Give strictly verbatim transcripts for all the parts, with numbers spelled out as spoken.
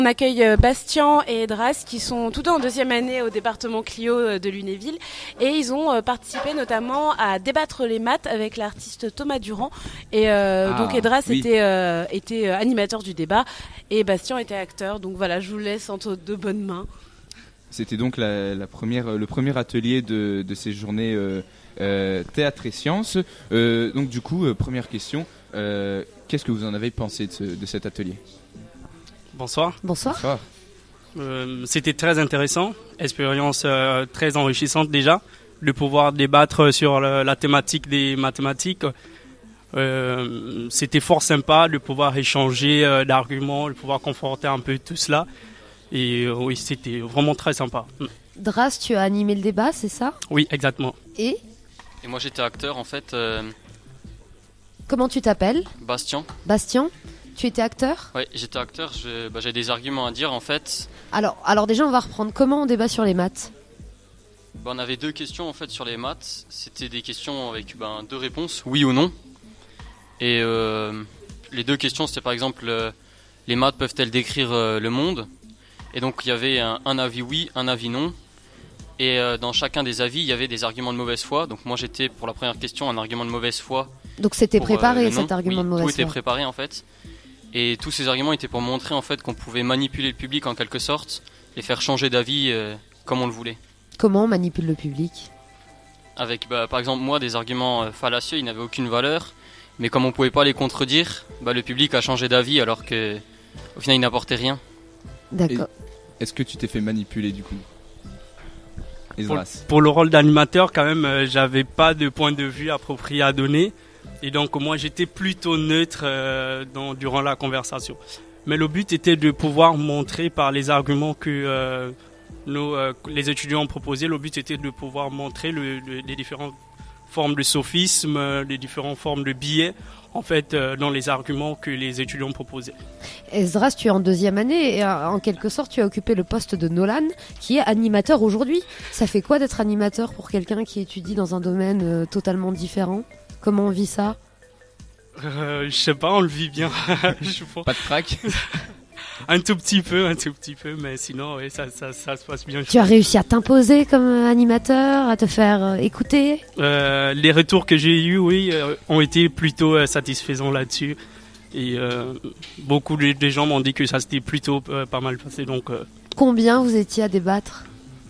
On accueille Bastien et Esdras qui sont tous deux en deuxième année au département Clio de Lunéville et ils ont participé notamment à débattre les maths avec l'artiste Thomas Durand et euh, ah, donc Esdras oui. était, euh, était animateur du débat et Bastien était acteur, donc voilà, je vous laisse entre de bonnes mains. C'était donc la, la première, le premier atelier de, de ces journées euh, euh, théâtre et sciences. Euh, donc du coup, euh, première question, euh, qu'est-ce que vous en avez pensé de, ce, de cet atelier ? Bonsoir. Bonsoir. Bonsoir. Euh, c'était très intéressant, expérience euh, très enrichissante déjà, de pouvoir débattre sur le, la thématique des mathématiques. Euh, c'était fort sympa de pouvoir échanger euh, d'arguments, de pouvoir conforter un peu tout cela. Et euh, oui, c'était vraiment très sympa. Dras, tu as animé le débat, c'est ça ? Oui, exactement. Et ? Et moi j'étais acteur en fait. Euh... Comment tu t'appelles ? Bastien. Bastien ? Tu étais acteur ? Oui, j'étais acteur, je, bah, j'avais des arguments à dire en fait. Alors, alors déjà, on va reprendre. Comment on débat sur les maths ? bah, On avait deux questions en fait sur les maths. C'était des questions avec bah, deux réponses, oui ou non. Et euh, les deux questions, c'était par exemple, euh, les maths peuvent-elles décrire euh, le monde ? Et donc il y avait un, un avis oui, un avis non. Et euh, dans chacun des avis, il y avait des arguments de mauvaise foi. Donc moi j'étais pour la première question un argument de mauvaise foi. Donc c'était pour, préparé euh, cet argument oui, de mauvaise foi. Tout était préparé en fait. Et tous ces arguments étaient pour montrer en fait qu'on pouvait manipuler le public en quelque sorte, les faire changer d'avis euh, comme on le voulait. Comment on manipule le public ? Avec bah, par exemple moi des arguments euh, fallacieux, ils n'avaient aucune valeur, mais comme on pouvait pas les contredire, bah, le public a changé d'avis alors que au final ils n'apportaient rien. D'accord. Et est-ce que tu t'es fait manipuler du coup ? pour, pour le rôle d'animateur quand même, euh, j'avais pas de point de vue approprié à donner. Et donc moi j'étais plutôt neutre euh, dans, durant la conversation. Mais le but était de pouvoir montrer par les arguments que euh, nos, euh, les étudiants ont proposés, le but était de pouvoir montrer le, le, les différentes formes de sophisme, euh, les différentes formes de biais en fait euh, dans les arguments que les étudiants proposaient. Esdras, tu es en deuxième année et en quelque sorte tu as occupé le poste de Nolan qui est animateur aujourd'hui. Ça fait quoi d'être animateur pour quelqu'un qui étudie dans un domaine euh, totalement différent ? Comment on vit ça ? euh, Je sais pas, on le vit bien. Je pas de crack. Un tout petit peu, un tout petit peu, mais sinon, oui, ça, ça, ça se passe bien. Tu as réussi à t'imposer comme animateur, à te faire euh, écouter ? euh, Les retours que j'ai eus, oui, euh, ont été plutôt euh, satisfaisants là-dessus. Et euh, beaucoup de, de gens m'ont dit que ça s'était plutôt euh, pas mal passé. Donc, euh... Combien vous étiez à débattre ?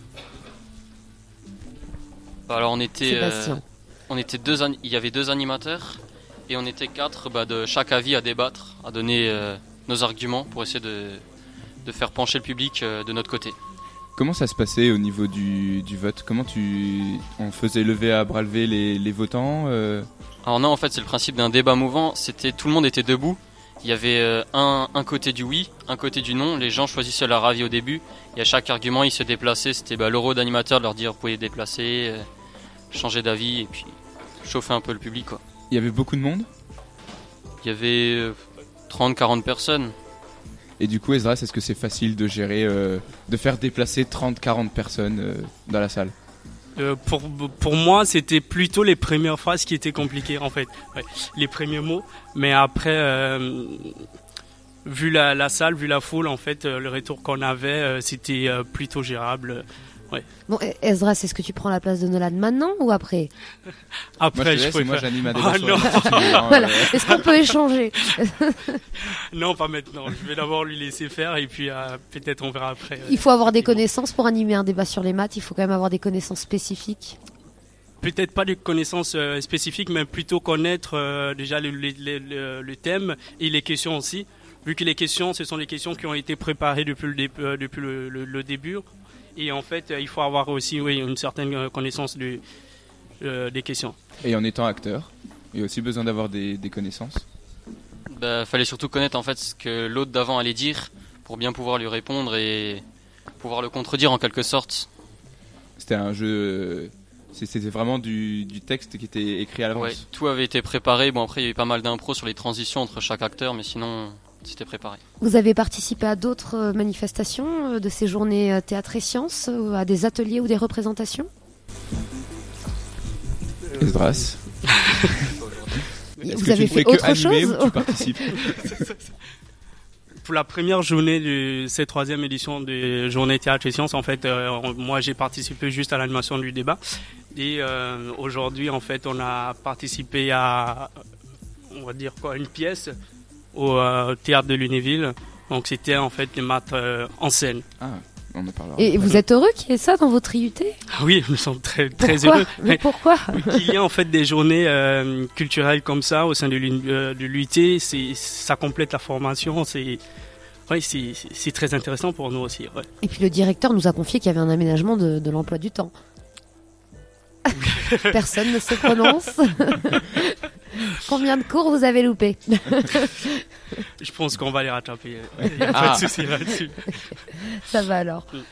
Alors on était... Sébastien. Euh... On était deux an... Il y avait deux animateurs et on était quatre bah, de chaque avis à débattre, à donner euh, nos arguments pour essayer de, de faire pencher le public euh, de notre côté. Comment ça se passait au niveau du, du vote ? Comment tu... on faisait lever à bras levés les, les votants euh... Alors non, en fait c'est le principe d'un débat mouvant, c'était, tout le monde était debout, il y avait euh, un, un côté du oui, un côté du non, les gens choisissaient leur avis au début et à chaque argument ils se déplaçaient, c'était bah, le rôle d'animateur de leur dire vous pouvez déplacer, euh, changer d'avis et puis chauffer un peu le public quoi. Il y avait beaucoup de monde ? Il y avait euh, trente à quarante personnes. Et du coup Esdras, est-ce que c'est facile de gérer, euh, de faire déplacer trente à quarante personnes euh, dans la salle ? euh, pour, pour moi c'était plutôt les premières phrases qui étaient compliquées en fait, ouais, les premiers mots, mais après euh, vu la, la salle, vu la foule en fait, euh, le retour qu'on avait euh, c'était euh, plutôt gérable. Ouais. Bon, Esdras, est-ce que tu prends la place de Nolan maintenant ou après ? Après, moi, je, je laisse, moi j'anime un débat ah, sur non. hein, voilà. euh... Est-ce qu'on peut échanger ? Non, pas maintenant. Je vais d'abord lui laisser faire et puis euh, peut-être on verra après. Il faut avoir des connaissances pour animer un débat sur les maths. Il faut quand même avoir des connaissances spécifiques. Peut-être pas des connaissances euh, spécifiques, mais plutôt connaître euh, déjà le, le, le, le thème et les questions aussi. Vu que les questions, ce sont les questions qui ont été préparées depuis le, dé- euh, depuis le, le, le début. Et en fait, il faut avoir aussi oui, une certaine connaissance de, euh, des questions. Et en étant acteur, il y a aussi besoin d'avoir des, des connaissances ? Bah, fallait surtout connaître en fait ce que l'autre d'avant allait dire pour bien pouvoir lui répondre et pouvoir le contredire en quelque sorte. C'était un jeu... C'était vraiment du, du texte qui était écrit à l'avance. Ouais, tout avait été préparé. Bon, après, il y a eu pas mal d'impro sur les transitions entre chaque acteur, mais sinon... C'était préparé. Vous avez participé à d'autres manifestations de ces journées théâtre et sciences, à des ateliers ou des représentations ? Esdras. Vous avez fait autre chose ? Tu participes ? pour la première journée de cette troisième édition de Journée Théâtre et Sciences, en fait, euh, moi j'ai participé juste à l'animation du débat. Et euh, aujourd'hui, en fait, on a participé à, on va dire quoi, une pièce au euh, théâtre de Lunéville. Donc c'était en fait des maths euh, en scène. Ah. On en parlera. Et vous êtes heureux qu'il y ait ça dans votre I U T ? Ah oui, nous sommes très très pourquoi heureux. Mais pourquoi ? Qu'il y ait en fait des journées euh, culturelles comme ça au sein de l'U I T, c'est ça complète la formation, c'est ouais, c'est c'est très intéressant pour nous aussi. Ouais. Et puis le directeur nous a confié qu'il y avait un aménagement de, de l'emploi du temps. Personne ne se prononce. Combien de cours vous avez loupé ? Je pense qu'on va les rattraper. Il n'y a ah. pas de souci là-dessus. Ça va alors.